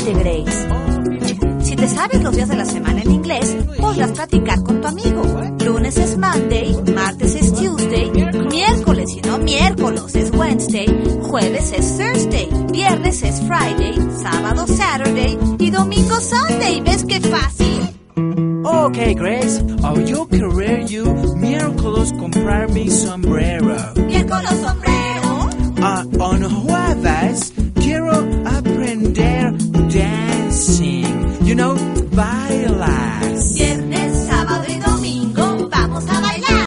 Exactamente, Grace. Si te sabes los días de la semana en inglés, podrás practicar con tu amigo. Lunes es Monday, martes es Tuesday, miércoles y no miércoles es Wednesday, jueves es Thursday, viernes es Friday, sábado Saturday y domingo Sunday. ¿Ves qué fácil? Okay, Grace. Yo querer you miércoles comprar mi sombrero. Miércoles